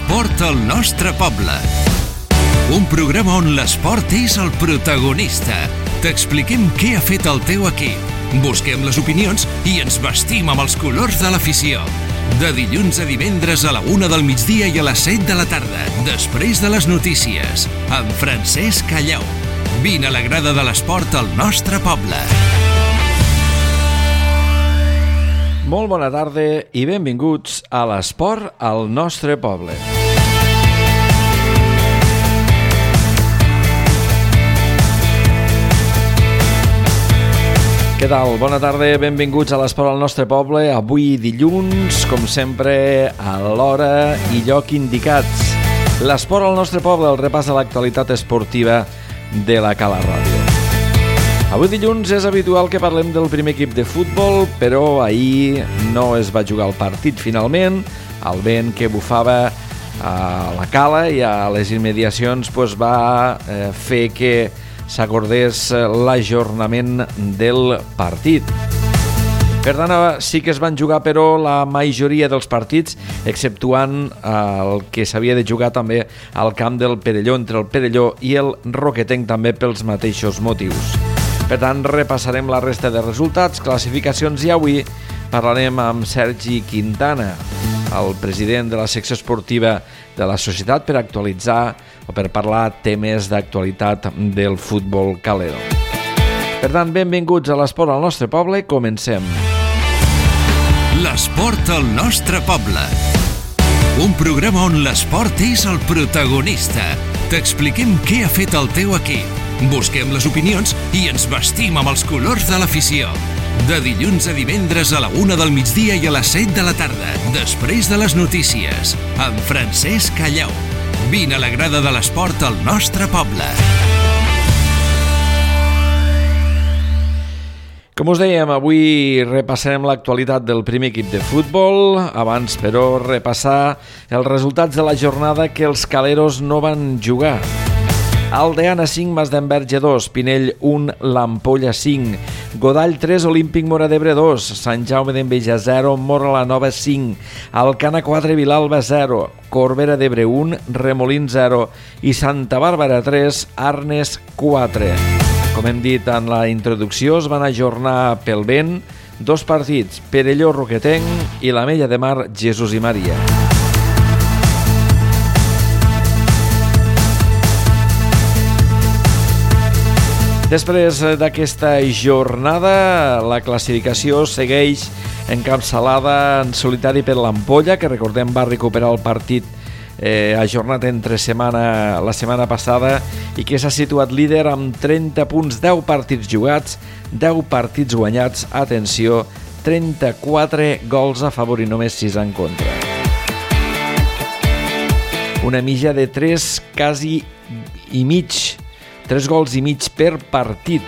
L'esport al nostre poble. Un programa on l'esport és el protagonista. T'expliquem què ha fet el teu equip. Busquem les opinions i ens vestim amb els colors de l'afició. De dilluns a divendres a la 1 del migdia i a les 7 de la tarda, després de les notícies, amb Francesc Callau. Vine a la grada de l'esport al nostre poble. Molt bona tarda i benvinguts a l'esport al nostre poble. Què tal? Bona tarda, benvinguts a l'esport al nostre poble. Avui dilluns, com sempre, a l'hora i lloc indicats. L'esport al nostre poble, el repàs de l'actualitat esportiva de la Cala Ràdio. Avui dilluns és habitual que parlem del primer equip de futbol, però ahir no es va jugar el partit finalment. El vent que bufava a la Cala i a les immediacions va fer que s'acordés l'ajornament del partit. Per tant, sí que es van jugar, però la majoria dels partits, exceptuant el que s'havia de jugar també al camp del Perelló, entre el Perelló i el Roquetenc, també pels mateixos motius. Per tant, repassarem la resta de resultats, classificacions, i avui parlarem amb Sergi Quintana, el president de la secció esportiva de la societat, per actualitzar o per parlar temes d'actualitat del futbol calero. Per tant, benvinguts a l'esport al nostre poble. Comencem. L'esport al nostre poble. Un programa on l'esport és el protagonista. T'expliquem què ha fet el teu equip. Busquem les opinions i ens vestim amb els colors de l'afició. De dilluns a divendres a la 1 del migdia i a les 7 de la tarda, després de les notícies, amb Francesc Callau. Vine a la grada de l'esport al nostre poble. Com us dèiem, avui repassarem l'actualitat del primer equip de futbol. Abans, però, repassar els resultats de la jornada que els caleros no van jugar. Aldeana 5, Masdenverge 2, Pinell 1, l'Ampolla 5, Godall 3, Olímpic Móra d'Ebre 2, Sant Jaume d'Enveja 0, Móra la Nova 5, Alcana 4, Vilalba 0, Corbera d'Ebre 1, Remolins 0 i Santa Bàrbara 3, Arnes 4. Com hem dit en la introducció, es van ajornar pel vent dos partits, Perelló Roquetenc i l'Ametlla de Mar Jesús i Maria. Després d'aquesta jornada, la classificació segueix encapçalada en solitari per l'Ampolla, que recordem va recuperar el partit ajornat la setmana passada i que s'ha situat líder amb 30 punts, 10 partits jugats, 10 partits guanyats, atenció, 34 gols a favor i només 6 en contra. Una mitja de 3 quasi i mig, 3 gols i mig per partit.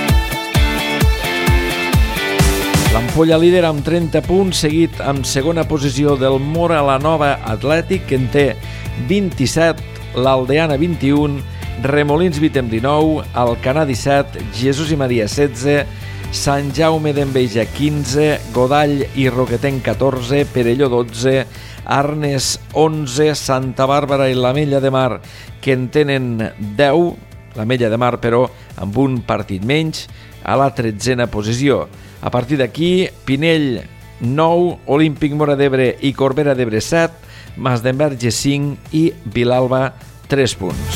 L'Ampolla líder amb 30 punts, seguit amb segona posició del Móra la Nova Atlètic, que en té 27, l'Aldeana 21, Remolins 8 amb 19, Alcanar 17, Jesús i Maria 16, Sant Jaume d'Enveja 15, Godall i Roquetenc 14, Perelló 12, Arnes 11, Santa Bàrbara i l'Ametlla de Mar, que en tenen 10, l'Ametlla de Mar, però, amb un partit menys, a la 13a posició. A partir d'aquí, Pinell 9, Olímpic Móra d'Ebre i Corbera d'Ebre 7, Masdenverge 5 i Vilalba 3 punts.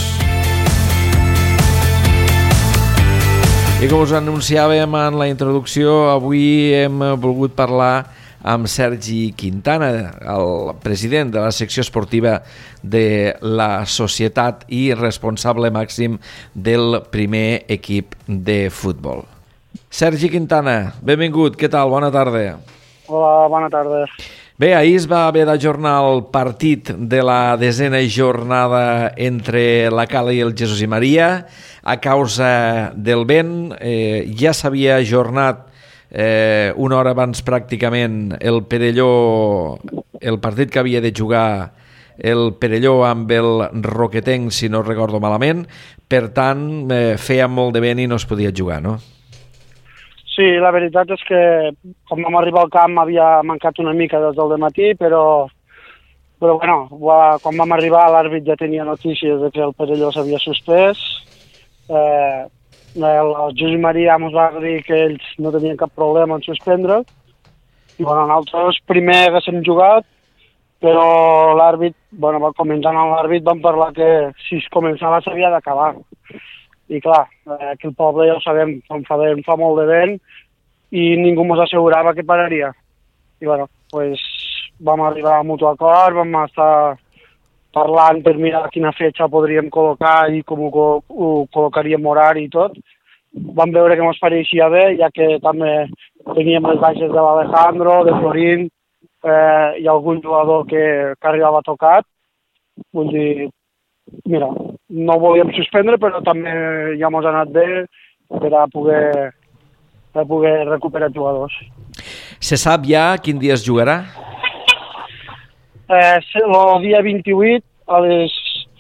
I com us anunciàvem en la introducció, avui hem volgut parlar amb Sergi Quintana, el president de la secció esportiva de la societat i responsable màxim del primer equip de futbol. Sergi Quintana, benvingut, què tal? Bona tarda. Hola, bona tarda. Bé, ahir es va haver d'ajornar el partit de la 10a jornada entre la Cala i el Jesús i Maria a causa del vent. Ja s'havia ajornat una hora abans pràcticament el Perelló, el partit que havia de jugar el Perelló amb el Roquetenc, si no recordo malament. Per tant, feia molt de vent i no es podia jugar, no? Sí, la veritat és que com vam arribar al camp havia mancat una mica des del dematí, però Però bueno, quan vam arribar l'àrbit ja tenia notícies de que el Perelló s'havia suspès. El Josep Maria ens va dir que ells no tenien cap problema en suspendre. I bueno, nosaltres primer haguéssim jugat, però l'àrbit, bueno, començant amb l'àrbit vam parlar que si es començava s'havia d'acabar. I clar, aquí al poble ja ho sabem, fa molt de vent i ningú ens assegurava que pararia. I bueno, pues, vam arribar a mutu acord, vam estar parlant per mirar quina fetge podríem col·locar i com ho col·locaríem horari i tot. Vam veure que ens pareixia bé, ja que també teníem les baixes de l'Alejandro, de Florín, i algun jugador que arribava tocat. Vull dir, mira, no volíem suspendre, però també ja ens ha anat bé per a poder recuperar jugadors. Se sap ja quin dia es jugarà? El dia 28 a les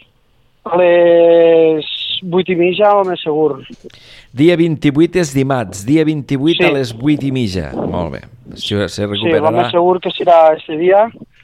8:30, o més segur. Dia 28 és dimarts, dia 28 Sí. a les 8:30. Molt bé, se recuperarà. Sí, el més segur que serà aquest dia,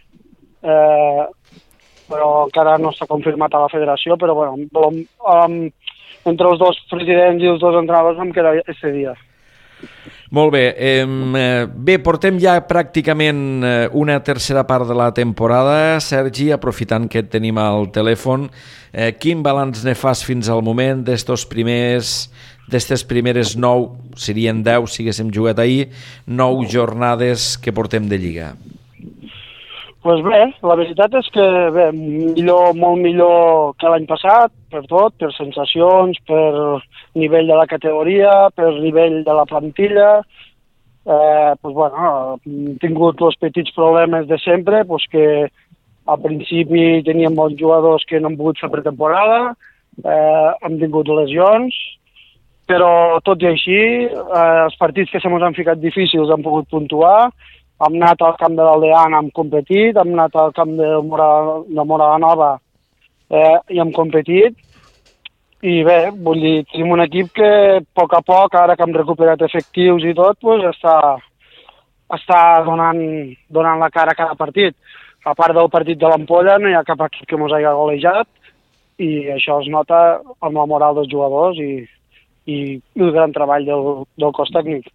però encara no està confirmat a la federació, però bueno, entre els dos presidents i els dos entrenadors vam quedar aquest dia. Molt bé, bé, portem ja pràcticament una tercera part de la temporada. Sergi, aprofitant que et tenim al telèfon, quin balanç ne fas fins al moment d'estes primeres 9, serien 10 si haguéssim jugat ahir, 9 jornades que portem de Lliga? Doncs bé, la veritat és que bé, molt millor que l'any passat, per tot, per sensacions, per nivell de la categoria, per nivell de la plantilla. Doncs bueno, hem tingut els petits problemes de sempre, doncs que al principi teníem bons jugadors que no han pogut fer pretemporada, hem tingut lesions, però tot i així, els partits que se mos han ficat difícils han pogut puntuar. Hem anat al camp de l'Aldeana, hem competit, hem anat al camp de Mora Nova i hem competit. I bé, vull dir, tenim un equip que a poc, ara que hem recuperat efectius i tot, doncs està donant la cara a cada partit. A part del partit de l'Ampolla, no hi ha cap equip que ens hagi golejat i això es nota amb la moral dels jugadors i el gran treball del cos tècnic.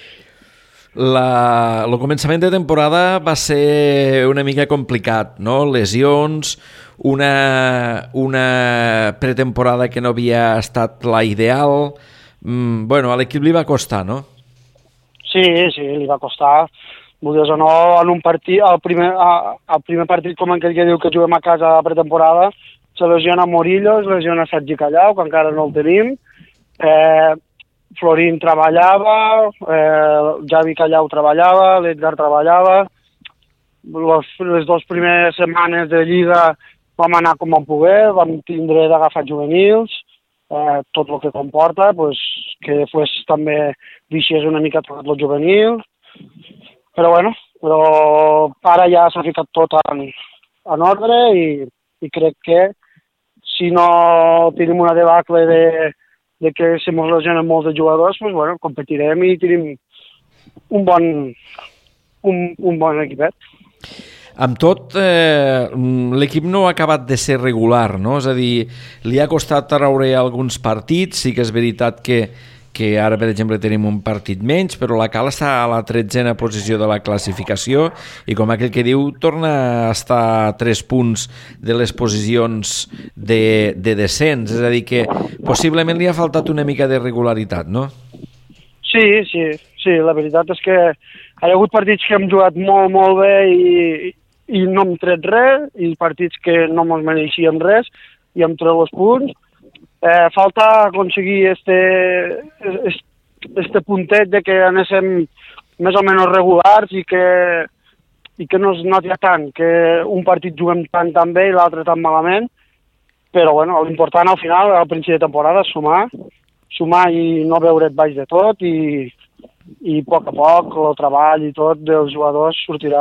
El començament de temporada va ser una mica complicat, no? Lesions, una pretemporada que no havia estat la ideal. Bueno, a l'equip li va costar, no? Sí, li va costar. Vulguis o no, en un partit, el primer partit, com aquell que diu que juguem a casa a pretemporada, se lesiona Morillo, es lesiona Sergi Callau, que encara no el tenim. Florín treballava, Javi Callau treballava, l'Edgar treballava. Les dues primeres setmanes de Lliga vam anar com vam poder, vam tindre d'agafar juvenils, tot el que comporta, pues, que després també deixés una mica tot el juvenil. Però bueno, ara ja s'ha ficat tot en ordre i crec que si no tenim una debacle de que se mos lesionen molts de jugadors, pues, bueno, competirem i tenim un bon equipet. Amb tot, l'equip no ha acabat de ser regular, no? És a dir, li ha costat treure alguns partits, sí que és veritat que ara, per exemple, tenim un partit menys, però la Cala està a la 13a posició de la classificació i, com aquell que diu, torna a estar a 3 punts de les posicions de descens. És a dir, que possiblement li ha faltat una mica de regularitat, no? Sí, la veritat és que hi ha hagut partits que hem jugat molt, molt bé i no hem tret res, i partits que no ens mereixíem res i hem tret els punts. Falta aconseguir este puntet de que anéssim més o menys regulars i que no es noti tant, que un partit juguem tan bé i l'altre tan malament, però bueno, l'important al final, al principi de temporada, és sumar i no veure't baix de tot i a poc el treball i tot dels jugadors sortirà.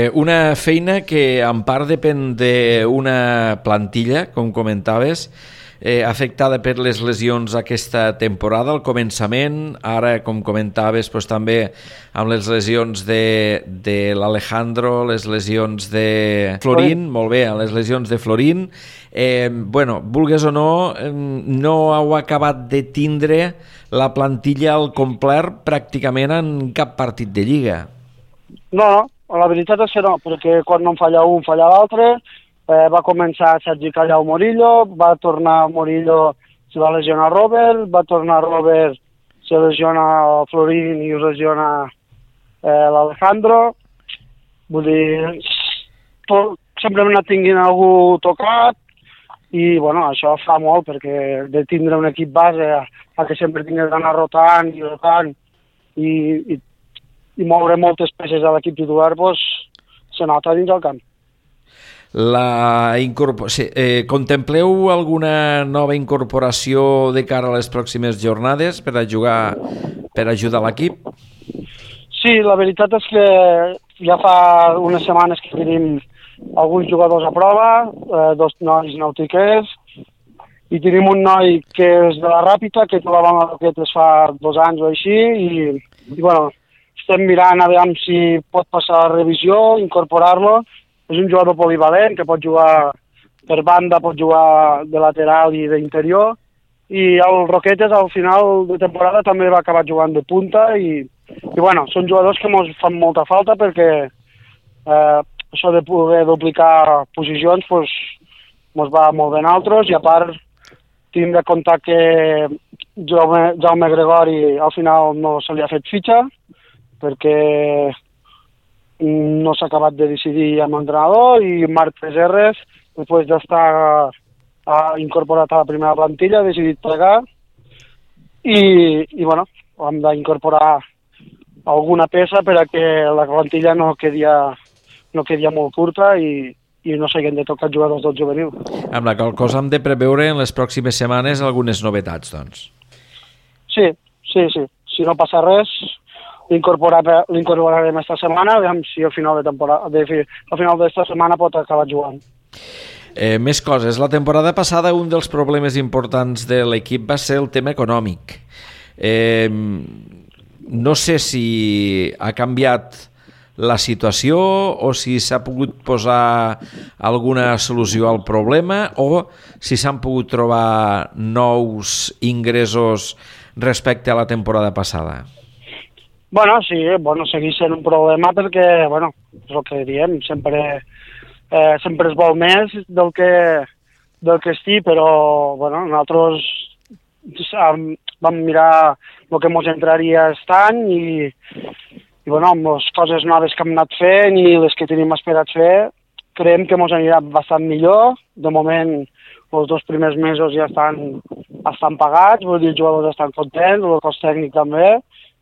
Una feina que en part depèn d'una plantilla, com comentaves, afectada per les lesions aquesta temporada, al començament, ara, com comentaves, doncs, també amb les lesions de l'Alejandro, les lesions de Florín, molt bé, les lesions de Florín. Bueno, vulgues o no, no heu acabat de tindre la plantilla al complet pràcticament en cap partit de Lliga. No, la veritat és que no, perquè quan no en falla un, falla l'altre. Va començar Sergi Callau Morillo, va tornar Morillo, se va lesionar Robert, va tornar Robert, se lesiona Florín i lesiona l'Alejandro. Vull dir, sempre hem anat tinguent algú tocat i, bueno, això fa molt, perquè de tindre un equip base a que sempre tingués d'anar rotant i moure moltes peces a l'equip titular, doncs, se nota dins el camp. Contempleu alguna nova incorporació de cara a les pròximes jornades per ajudar l'equip? Sí, la veritat és que ja fa unes setmanes que tenim alguns jugadors a prova, 2 nois nautiquers, i tenim un noi que és de la Ràpita, que trobàvem a Roquetes fa 2 anys o així, i bueno, estem mirant a veure si pot passar la revisió, incorporar-lo. És un jugador polivalent que pot jugar per banda, pot jugar de lateral i d'interior, i el Roquetes al final de temporada també va acabar jugant de punta i bueno, són jugadors que ens fan molta falta perquè això de poder duplicar posicions doncs, ens va molt bé a nosaltres, i a part tenim de comptar que Jaume Gregori al final no se li ha fet fitxa perquè no s'ha acabat de decidir amb l'entrenador, i Marc Peserres, després d'estar incorporat a la primera plantilla, ha decidit plegar i bueno, hem d'incorporar alguna peça per a que la plantilla no quedi molt curta i no s'hagin de tocar jugadors del juvenil. Amb la qual cosa hem de preveure en les pròximes setmanes algunes novetats, doncs. Sí. Si no passa res, l'incorporarem esta setmana, veiem si al final d'esta setmana pot acabar jugant. Més coses. La temporada passada un dels problemes importants de l'equip va ser el tema econòmic. No sé si ha canviat la situació o si s'ha pogut posar alguna solució al problema o si s'han pogut trobar nous ingressos respecte a la temporada passada. Bueno, sí, segueix sent un problema perquè, és el que diem, sempre es vol més del que estigui, però, nosaltres vam mirar el que ens entraria aquest any i amb les coses noves que hem anat fent i les que tenim esperat fer, creiem que ens anirà bastant millor. De moment, els 2 primers mesos ja estan pagats, vull dir, els jugadors estan contents, el cos tècnic també.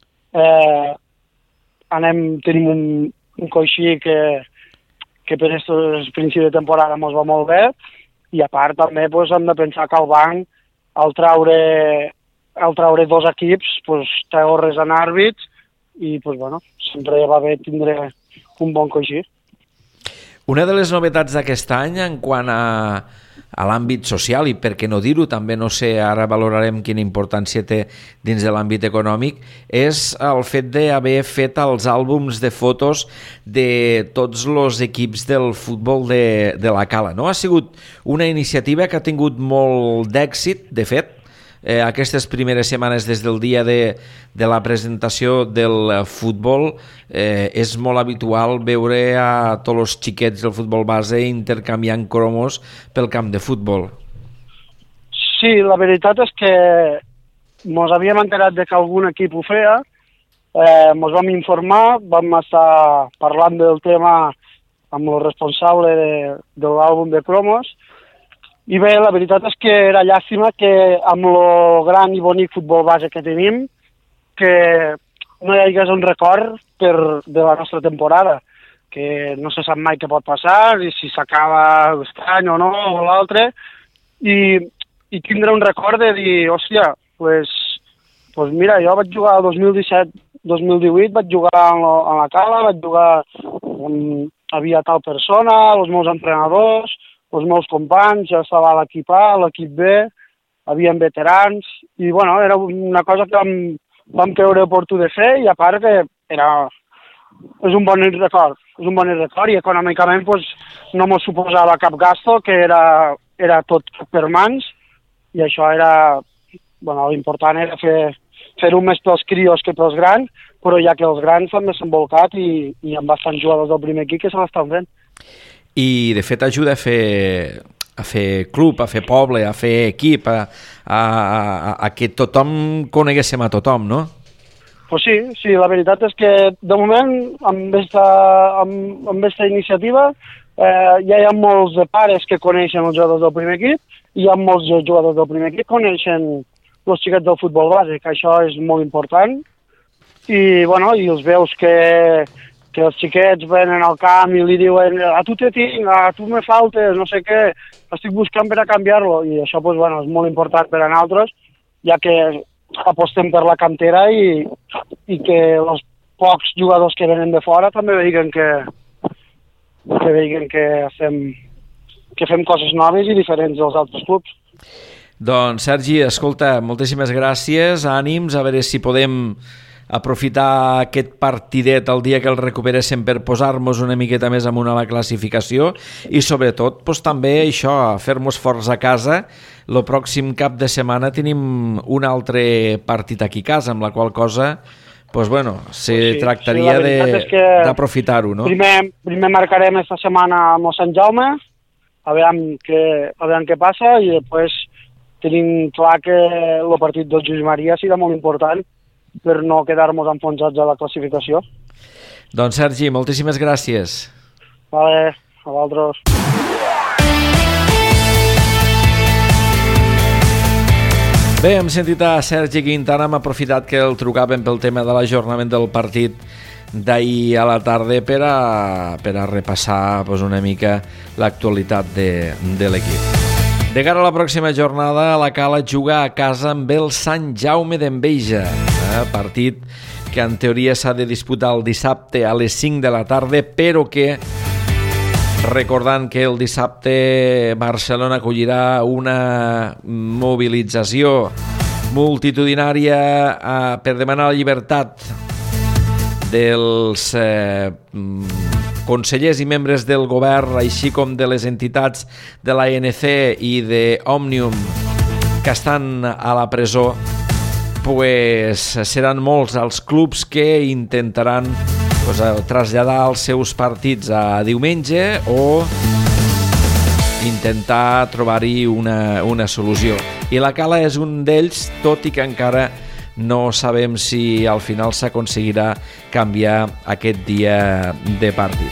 Tenim un coixí que per aquest principi de temporada ens va molt bé, i a part també hem de pensar que el banc, al traure 2 equips, treu res en àrbits i sempre va bé tindre un bon coixí. Una de les novetats d'aquest any en quant a l'àmbit social, i per què no dir-ho, també no sé, ara valorarem quina importància té dins de l'àmbit econòmic, és el fet d'haver fet els àlbums de fotos de tots els equips del futbol de la Cala. No? Ha sigut una iniciativa que ha tingut molt d'èxit, de fet. Aquestes primeres setmanes des del dia de la presentació del futbol és molt habitual veure a tots els xiquets del futbol base intercanviant cromos pel camp de futbol. Sí, la veritat és que ens havíem enterat de que algun equip ho feia, ens vam informar, vam estar parlant del tema amb el responsable de l'àlbum de cromos. I bé, la veritat és que era llàstima que amb el gran i bonic futbol base que tenim, que no hi hagués un record de la nostra temporada, que no se sap mai què pot passar, i si s'acaba aquest any o no, o l'altre, i tindre un record de dir, hòstia, pues mira, jo vaig jugar el 2017-2018, vaig jugar a la Cala, vaig jugar on havia tal persona, els meus entrenadors, els meus companys, ja estava a l'equip A, a l'equip B, havien veterans, i bueno, era una cosa que vam creure oportú de fer, i a part que és un bon record, i econòmicament pues, no ens suposava cap gasto, que era tot per mans, i això era, bueno, l'important era fer-ho més pels crios que pels grans, però ja que els grans s'han desenvolupat i hi ha bastants jugadors del primer equip que se l'estan fent. I de fet ajuda a fer club, a fer poble, a fer equip, a que tothom coneguéssim a tothom, no? Pues sí, la veritat és que de moment amb aquesta iniciativa ja hi ha molts de pares que coneixen els jugadors del primer equip i hi ha molts jugadors del primer equip que coneixen els xiquets del futbol base, que això és molt important, i bueno, i els veus que els xiquets venen al camp i li diuen a tu te tinc, a tu me faltes, no sé què, estic buscant per a canviar-lo, i això pues, bueno, és molt important per a nosaltres, ja que apostem per la cantera i que els pocs jugadors que venen de fora també veuen que fem coses noves i diferents dels altres clubs. Doncs Sergi, escolta, moltíssimes gràcies, ànims, a veure si podem aprofitar aquest partidet el dia que el recuperéssim per posar-nos una miqueta més amunt a la classificació i sobretot doncs, també això, fer-nos forts a casa. El pròxim cap de setmana tenim un altre partit aquí a casa, amb la qual cosa doncs, bueno, tractaria d'aprofitar-ho, no? Primer marcarem esta setmana amb Sant Jaume, a veure què passa, i després tenim clar que el partit del Lluís Maria serà molt important per no quedar-nos enfonsats a la classificació. Doncs Sergi, moltíssimes gràcies. Vale, a vosaltres. Bé, hem sentit a Sergi Quintana, hem aprofitat que el trucaven pel tema de l'ajornament del partit d'ahir a la tarda per a repassar una mica l'actualitat de l'equip. De cara a la pròxima jornada, la Cala juga a casa amb el Sant Jaume d'Enveja, partit que en teoria s'ha de disputar el dissabte a les 5 de la tarda, però que, recordant que el dissabte Barcelona acollirà una mobilització multitudinària per demanar la llibertat dels consellers i membres del govern, així com de les entitats de l'ANC i d'Òmnium que estan a la presó, pues seran molts els clubs que intentaran traslladar els seus partits a diumenge o intentar trobar-hi una solució. I la Cala és un d'ells, tot i que encara no sabem si al final s'aconseguirà canviar aquest dia de partit.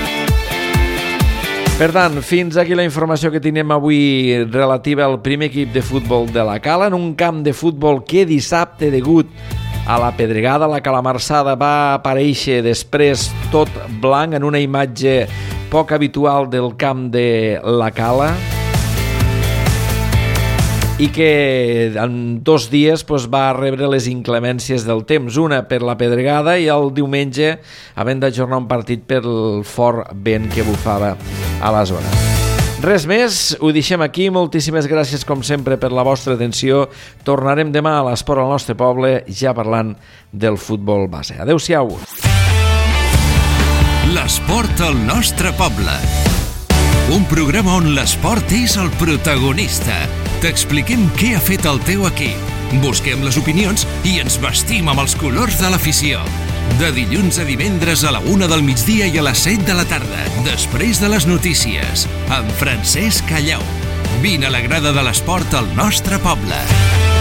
Per tant, fins aquí la informació que tenim avui relativa al primer equip de futbol de la Cala, en un camp de futbol que dissabte, degut a la pedregada, la calamarsada va aparèixer després tot blanc en una imatge poc habitual del camp de la Cala, i que en 2 dies va rebre les inclemències del temps, una per la pedregada i el diumenge havent d'ajornar un partit pel fort vent que bufava a la zona. Res més, ho deixem aquí, moltíssimes gràcies com sempre per la vostra atenció, tornarem demà a l'Esport al nostre poble ja parlant del futbol base. Adéu-siau. L'Esport al nostre poble. Un programa on l'esport és el protagonista. T'expliquem què ha fet el teu equip. Busquem les opinions i ens vestim amb els colors de l'afició. De dilluns a divendres a la 1 del migdia i a les 7 de la tarda, després de les notícies, amb Francesc Callau. Vine a la grada de l'esport al nostre poble.